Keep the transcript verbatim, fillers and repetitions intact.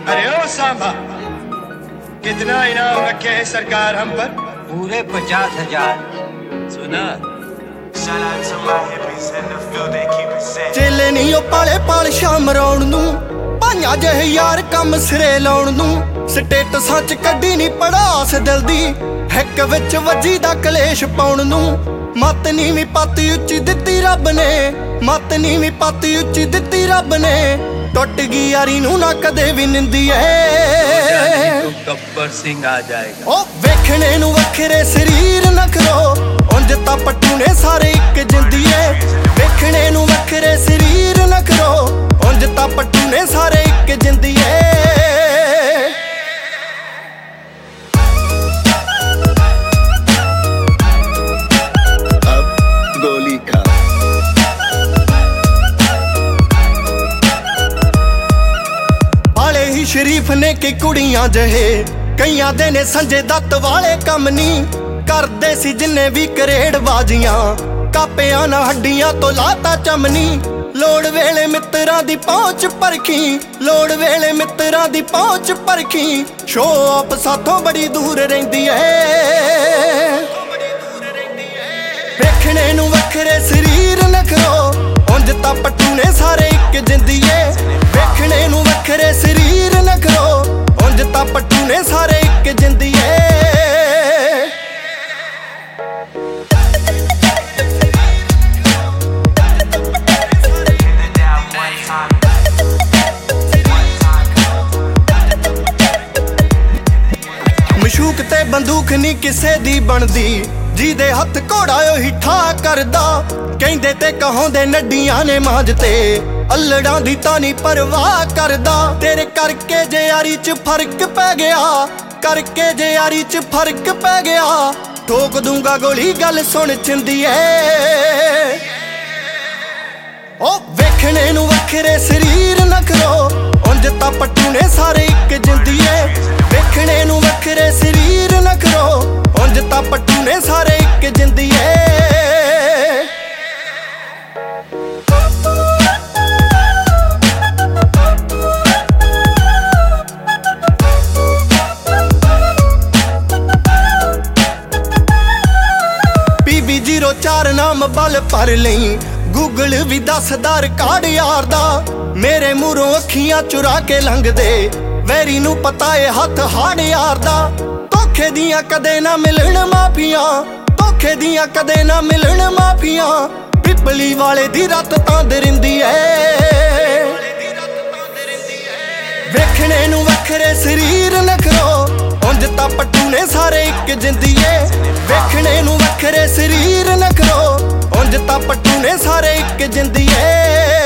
अरे ओ सांबा, कितना इनाम रखे है सरकार हम पर? पूरे पचास हजार। सुना? चेले नहीं पाले पाल शाम राउण नू भाइयां जहे यार कम सिरे लाउण नू स्टेटसां च कड्डी नहीं पड़ास दिल दी हिक विच वजी दा कलेश पाउण नू मत नीवीं पत्ती उच्ची दित्ती रब ने मत नीवीं पत्ती उच्ची दित्ती रब ने टुट गई यारी नू ना कदे भी निंदी है तो गब्बर सिंह आ जाएगा। ओ वेखणे नू वखरे शरीर नखरो उंज तां पट्टू ने सारे इक जिंदी है वेखणे नू वखरे शरीर नखरो उंज तां पट्टू ने सारे इक जिंदी है। शरीफ ने कि कुड़ियां जहे कईयां दे ने संजय दत्त वाले कम नी करदे सी जिन्ने भी करेड़ बाजियां कापियां ना हड्डियां तो लाता चमनी लोड़ वेले मित्रां दी पहुंच परखी लोड़ वेले मित्रां दी पहुंच परखी शो आप साथों बड़ी दूर रहिंदी है वेखणे नू वखरे शरीर नखरो उंज तां पट्टू ने सारे इक जिंदी है वेखणे नू वखरे शरीर नखरो उंज तां पट्टू ने सारे इक जिंदी है। मशूक ते बंदूक नी किसे दी बनदी ਜਿਹਦੇ ਹੱਥ ਘੋੜਾ ਉਹੀ ਠਾ ਕਰਦਾ ਕਹਿੰਦੇ ਤੇ ਕਹਾਉਂਦੇ ਨੱਡੀਆਂ ਨੇ ਮਾਂਜ ਤੇ ਅਲੜਾਂ ਦੀ ਤਾਂ ਨਹੀਂ ਪਰਵਾਹ ਕਰਦਾ ਤੇਰੇ ਕਰਕੇ ਜੇ ਯਾਰੀ 'ਚ ਫਰਕ ਪੈ ਗਿਆ ਕਰਕੇ ਜੇ ਯਾਰੀ 'ਚ ਫਰਕ ਪੈ ਗਿਆ ਠੋਕ ਦੂੰਗਾ ਗੋਲੀ ਗੱਲ ਸੁਣ ਚਿੰਦੀ ਏ ਉਹ ਵੇਖਣੇ ਨੂੰ ਵੱਖਰੇ ਸਰੀਰ ਨਖਰੋ ਉੰਜ ਤਾਂ ਪੱਟੂ ਨੇ ਸਾਰੇ ਇੱਕ ਜਿੰਦੀ ਏ ਵੇਖਣੇ ਨੂੰ ਵੱਖਰੇ ਸਰੀਰ ਨਖਰੋ ਉੰਜ ਤਾਂ ਪੱਟੂ ਨੇ ਸਾਰੇ ਇੱਕ ਜਿੰਦੀ ਏ। ਪੀਬੀ ਜ਼ੀਰੋ ਚਾਰ ਨਾਮ ਬਲ ਭਰ ਲਈ ਗੂਗਲ ਵੀ ਦੱਸਦਾ ਰਿਕਾਰਡ ਯਾਰ ਦਾ ਮੇਰੇ ਮੂਹਰੋਂ ਅੱਖੀਆਂ ਚੁਰਾ ਕੇ ਲੰਘਦੇ ਵੈਰੀ ਨੂੰ ਪਤਾ ਏ ਹੱਥ ਹਾੜ ਯਾਰ ਦਾ ਧੋਖੇ ਦੀਆਂ ਕਦੇ ਨਾ ਮਿਲਣ ਮਾਫੀਆਂ ਧੋਖੇ ਦੀਆਂ ਕਦੇ ਨਾ ਮਿਲਣ ਮਾਫੀਆਂ ਪਿਪਲੀ ਵਾਲੇ ਦੀ ਰੱਤ ਤਾਂ ਦਰਿੰਦੀ ਏ ਵੇਖਣੇ ਨੂੰ ਵੱਖਰੇ ਸਰੀਰ ਨਖਰੋ ਉੰਜ ਤਾਂ ਪੱਟੂ ਨੇ ਸਾਰੇ ਇੱਕ ਜਿੰਦੀ ਏ ਵੇਖਣੇ ਨੂੰ ਵੱਖਰੇ ਸਰੀਰ ਨਖਰੋ ਉੰਜ ਤਾਂ ਪੱਟੂ ਨੇ ਸਾਰੇ ਇੱਕ ਜਿੰਦੀ ਏ।